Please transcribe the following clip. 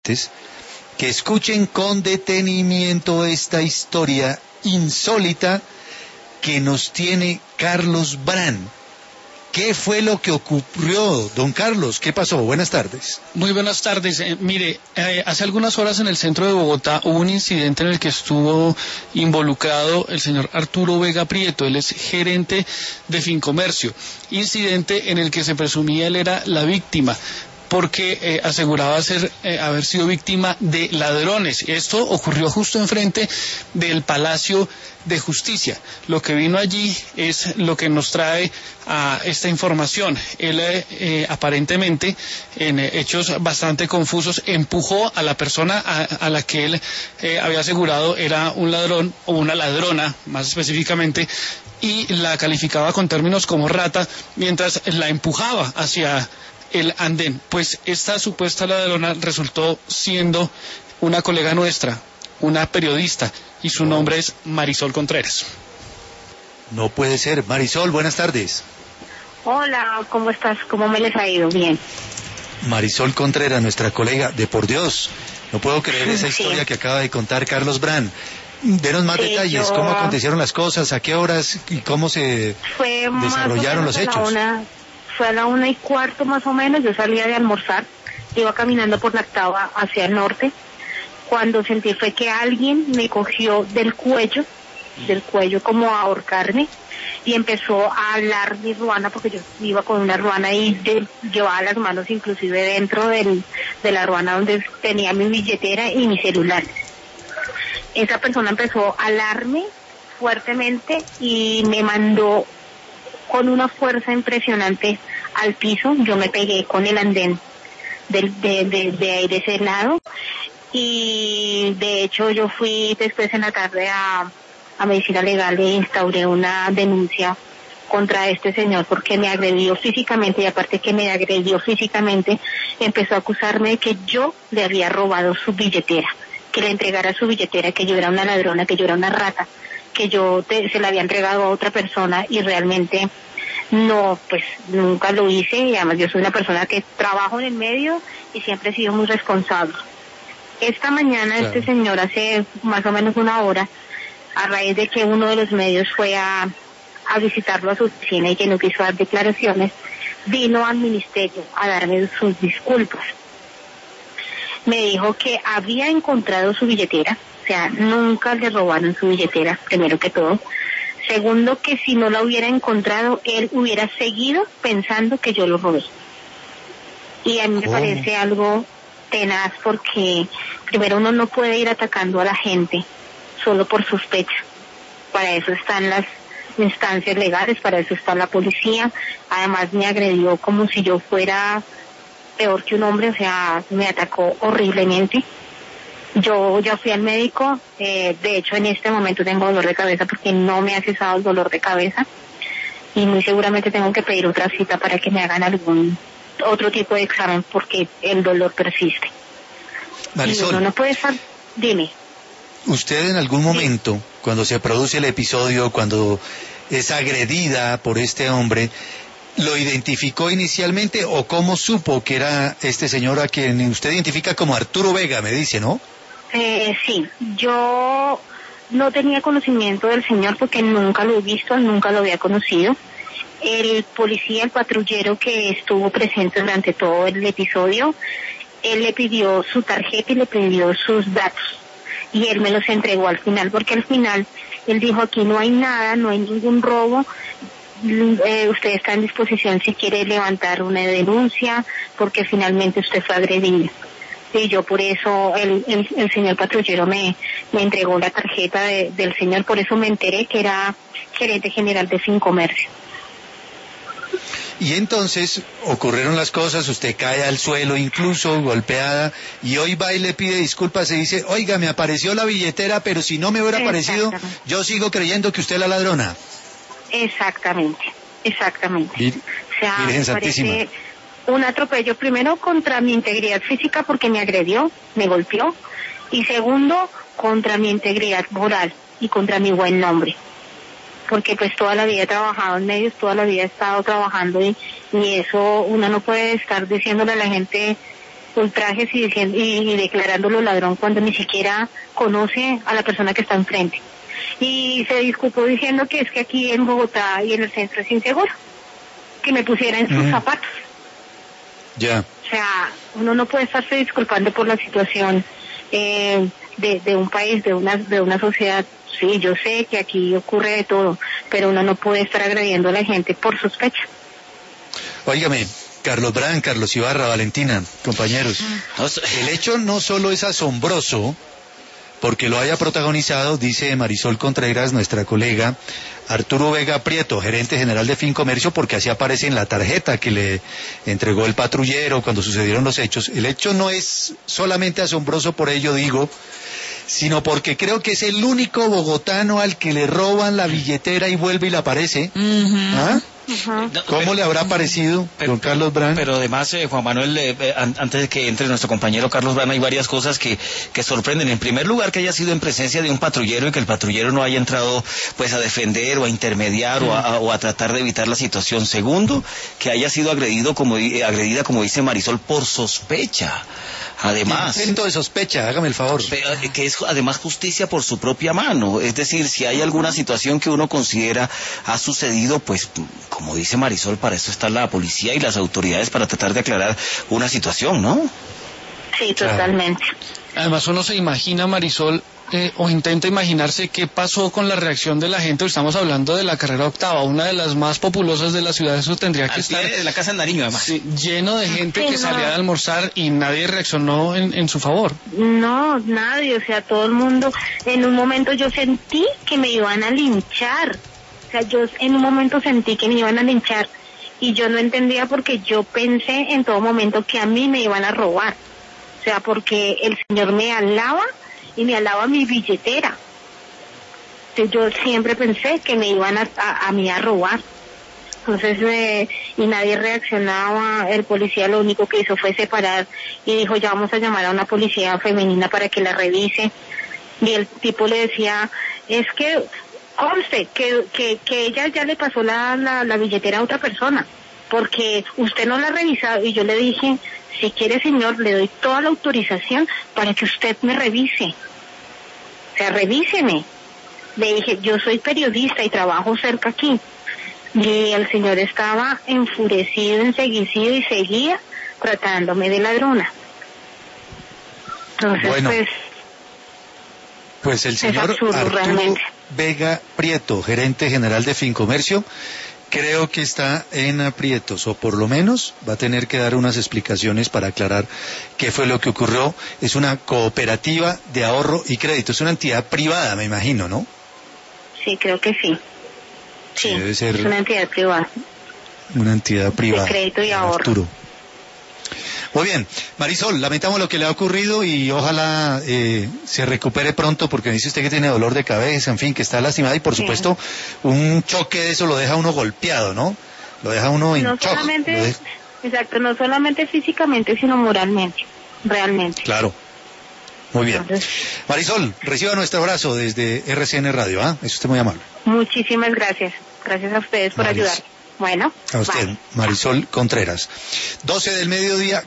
que escuchen con detenimiento esta historia insólita que nos tiene Carlos Bran. ¿Qué fue lo que ocurrió, don Carlos? ¿Qué pasó? Buenas tardes. Muy buenas tardes. Mire, hace algunas horas en el centro de Bogotá hubo un incidente en el que estuvo involucrado el señor Arturo Vega Prieto. Él es gerente de Fincomercio. Incidente en el que se presumía él era la víctima, porque aseguraba haber sido víctima de ladrones. Esto ocurrió justo enfrente del Palacio de Justicia. Lo que vino allí es lo que nos trae a esta información. Él aparentemente, en hechos bastante confusos, empujó a la persona a la que él había asegurado era un ladrón o una ladrona, más específicamente, y la calificaba con términos como rata, mientras la empujaba hacia el andén. Pues esta supuesta ladrona resultó siendo una colega nuestra, una periodista, y su nombre es Marisol Contreras. No puede ser. Marisol, buenas tardes. Hola, ¿cómo estás? ¿Cómo me les ha ido? Bien. Marisol Contreras, nuestra colega, de por Dios, no puedo creer esa historia que acaba de contar Carlos Bran. Denos más detalles, cómo acontecieron las cosas, a qué horas y cómo se desarrollaron los hechos. Fue a la 1:15 más o menos. Yo salía de almorzar, iba caminando por la octava hacia el norte, cuando sentí fue que alguien me cogió del cuello como a ahorcarme, y empezó a hablar mi ruana, porque yo iba con una ruana y llevaba las manos inclusive dentro de la ruana donde tenía mi billetera y mi celular. Esa persona empezó a hablarme fuertemente y me mandó con una fuerza impresionante al piso. Yo me pegué con el andén de ese lado, y de hecho yo fui después en la tarde a Medicina Legal e instauré una denuncia contra este señor porque me agredió físicamente, y aparte que me agredió físicamente, empezó a acusarme de que yo le había robado su billetera, que le entregara su billetera, que yo era una ladrona, que yo era una rata, que se la había entregado a otra persona, y realmente no, pues nunca lo hice. Y además yo soy una persona que trabajo en el medio y siempre he sido muy responsable. Esta mañana, claro, este señor, hace más o menos una hora, a raíz de que uno de los medios fue a visitarlo a su oficina y que no quiso dar declaraciones, vino al ministerio a darme sus disculpas. Me dijo que había encontrado su billetera, o sea, nunca le robaron su billetera, primero que todo. Segundo, que si no la hubiera encontrado, él hubiera seguido pensando que yo lo robé. Y a mí me parece algo tenaz, porque primero uno no puede ir atacando a la gente solo por sospecha. Para eso están las instancias legales, para eso está la policía. Además me agredió como si yo fuera peor que un hombre, o sea, me atacó horriblemente. Yo ya fui al médico, de hecho en este momento tengo dolor de cabeza porque no me ha cesado el dolor de cabeza, y muy seguramente tengo que pedir otra cita para que me hagan algún otro tipo de examen porque el dolor persiste. Marisol, y uno no puede estar... Dime. ¿Usted en algún momento, cuando se produce el episodio, cuando es agredida por este hombre, lo identificó inicialmente, o cómo supo que era este señor a quien usted identifica como Arturo Vega, me dice, ¿no? Sí, yo no tenía conocimiento del señor porque nunca lo he visto, nunca lo había conocido. El policía, el patrullero que estuvo presente durante todo el episodio, él le pidió su tarjeta y le pidió sus datos, y él me los entregó al final, porque al final él dijo: aquí no hay nada, no hay ningún robo, usted está en disposición si quiere levantar una denuncia, porque finalmente usted fue agredido. Y yo por eso, el señor patrullero me entregó la tarjeta del señor, por eso me enteré que era gerente general de Fincomercio. Y entonces ocurrieron las cosas, usted cae al suelo incluso, golpeada, y hoy va y le pide disculpas y dice: oiga, me apareció la billetera, pero si no me hubiera aparecido, yo sigo creyendo que usted es la ladrona. Exactamente. O sea, Virgen Santísima. Parece un atropello, primero contra mi integridad física porque me agredió, me golpeó, y segundo, contra mi integridad moral y contra mi buen nombre. Porque pues toda la vida he trabajado en medios, toda la vida he estado trabajando, y eso uno no puede estar diciéndole a la gente ultrajes y declarándolo ladrón cuando ni siquiera conoce a la persona que está enfrente. Y se disculpó diciendo que es que aquí en Bogotá y en el centro es inseguro, que me pusiera en sus zapatos. Ya. O sea, uno no puede estarse disculpando por la situación de un país, de una sociedad. Sí, yo sé que aquí ocurre de todo, pero uno no puede estar agrediendo a la gente por sospecha. Óigame, Carlos Bran, Carlos Ibarra, Valentina, compañeros, el hecho no solo es asombroso porque lo haya protagonizado, dice Marisol Contreras, nuestra colega, Arturo Vega Prieto, gerente general de Fincomercio, porque así aparece en la tarjeta que le entregó el patrullero cuando sucedieron los hechos. El hecho no es solamente asombroso por ello, digo, sino porque creo que es el único bogotano al que le roban la billetera y vuelve y le aparece. ¿Ah? ¿Cómo le habrá parecido, don Carlos Bran? Pero además, Juan Manuel, antes de que entre nuestro compañero Carlos Bran, hay varias cosas que sorprenden. En primer lugar, que haya sido en presencia de un patrullero y que el patrullero no haya entrado pues a defender o a intermediar o a tratar de evitar la situación. Segundo, que haya sido agredida, como dice Marisol, por sospecha. Además, intento de sospecha, hágame el favor. Que es además justicia por su propia mano. Es decir, si hay alguna situación que uno considera ha sucedido, pues, como dice Marisol, para eso está la policía y las autoridades para tratar de aclarar una situación, ¿no? Sí, totalmente. Además uno se imagina, Marisol, o intenta imaginarse qué pasó con la reacción de la gente. Estamos hablando de la carrera octava, una de las más populosas de la ciudad. Eso tendría que estar de la casa de Nariño, además. Sí, lleno de gente que salía de almorzar y nadie reaccionó en su favor. No, nadie, o sea, todo el mundo. En un momento yo sentí que me iban a linchar. O sea, yo en un momento sentí que me iban a linchar y yo no entendía porque yo pensé en todo momento que a mí me iban a robar. O sea, porque el señor me alaba y me alaba mi billetera. Entonces yo siempre pensé que me iban a mí a robar. Entonces, y nadie reaccionaba. El policía lo único que hizo fue separar y dijo, ya vamos a llamar a una policía femenina para que la revise. Y el tipo le decía, es que conste que ella ya le pasó la billetera a otra persona, porque usted no la ha revisado. Y yo le dije, si quiere, señor, le doy toda la autorización para que usted me revise. O sea, revíseme. Le dije, yo soy periodista y trabajo cerca aquí. Y el señor estaba enfurecido, enseguecido y seguía tratándome de ladrona. Entonces, bueno, pues el señor Arturo realmente. Vega Prieto, gerente general de Fincomercio, creo que está en aprietos, o por lo menos va a tener que dar unas explicaciones para aclarar qué fue lo que ocurrió. Es una cooperativa de ahorro y crédito, es una entidad privada, me imagino, ¿no? Sí, creo que sí. Sí, debe ser es una entidad privada. Una entidad privada. De crédito y ahorro. Arturo. Muy bien, Marisol, lamentamos lo que le ha ocurrido y ojalá se recupere pronto, porque dice usted que tiene dolor de cabeza, en fin, que está lastimada y por supuesto un choque de eso lo deja uno golpeado, ¿no? Lo deja uno en shock. Exacto, no solamente físicamente, sino moralmente, realmente. Claro. Muy bien. Entonces, Marisol, reciba nuestro abrazo desde RCN Radio, ¿ah? Es usted muy amable. Muchísimas gracias. Gracias a ustedes por ayudar. Bueno, a usted, bye. Marisol Contreras. 12 del mediodía.